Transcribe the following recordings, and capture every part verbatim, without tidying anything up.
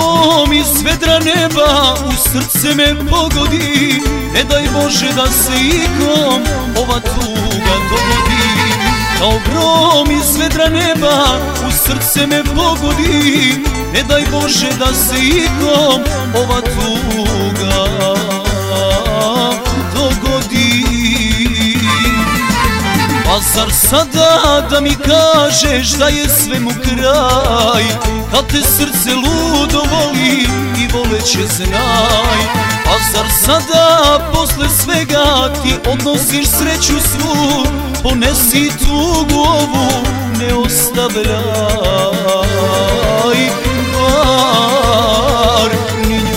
grom iz vedra neba u srce me pogodi. Ne daj Bože da se ikom ova tuga dogodi. Kao grom iz vedra neba u srce me pogodi. Ne daj Bože da se ikom ova tuga dogodi. Pa zar sada da mi kažeš da je svemu kraj, kad te srce ludo voli i voleće znaj. Pa zar sada posle svega ti odnosiš sreću svu, ponesi tugu ovu, ne ostavljaj bar ni nju.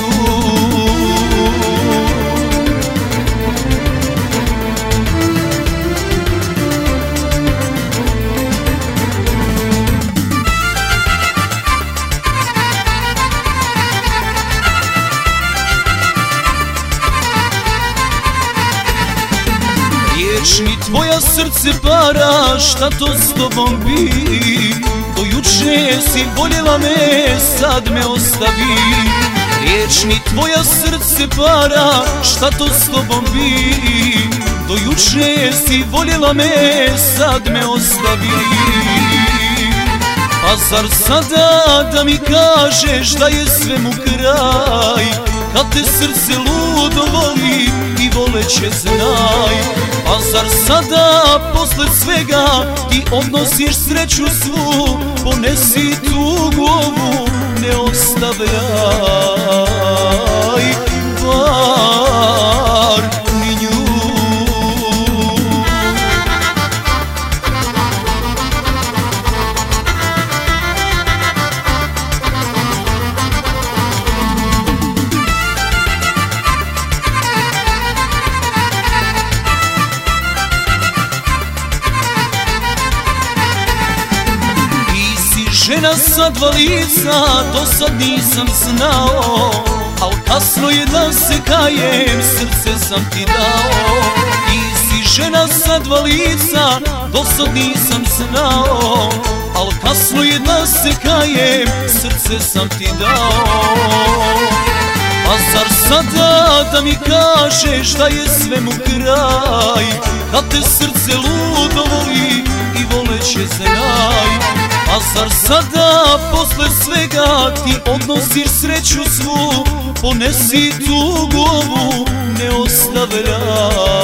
Riječ mi tvoja srce para, šta to s tobom bi? Do juče si voljela me, sad me ostavi. Riječ mi tvoja srce para, šta to s tobom bi? Do juče si voljela me, sad me ostavi. Pa zar sada da mi kažeš da je svemu kraj, kad te srce ludo voli i voleće znaj. Pa zar sada posle svega ti odnosiš sreću svu, ponesi tugu ovu, ne ostavljaj bar ni nju. Žena sa dva lica, do sad nisam znao, al kasno je da se kajem, srce sam ti dao. Ti si žena sa dva lica, do sad nisam znao, al kasno je da se kajem, srce sam ti dao. Pa zar sada da mi kažeš da je svemu kraj, kad te srce ludo voli i voleće znaj. Pa zar sada posle svega ti odnosiš sreću svu, ponesi tugu ovu, ne ostavljaj